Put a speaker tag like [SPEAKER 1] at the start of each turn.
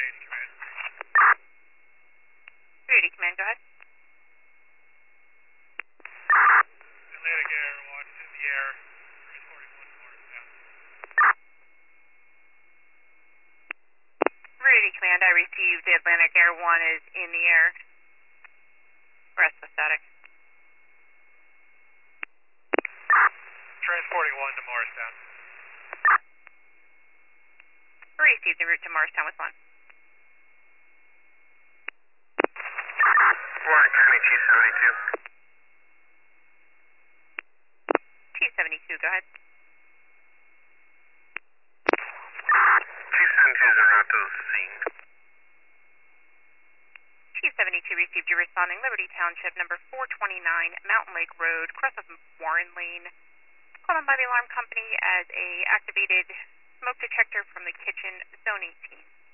[SPEAKER 1] Command.
[SPEAKER 2] 380 Command, go ahead.
[SPEAKER 1] Atlantic Air 1 in the air. Transporting 1 to Morristown.
[SPEAKER 2] 380 Command, I received the Atlantic Air 1 is in the air. Rest of static.
[SPEAKER 1] Transporting 1 to Morristown.
[SPEAKER 2] Received en route to Morristown with 1.
[SPEAKER 1] Florida County T-72.
[SPEAKER 2] T-72, go ahead.
[SPEAKER 1] T-72 is en route to the scene.
[SPEAKER 2] T-72 received you responding Liberty Township, number 429, Mountain Lake Road, cross of Warren Lane. Called on by the alarm company as a activated smoke detector from the kitchen, zone 18.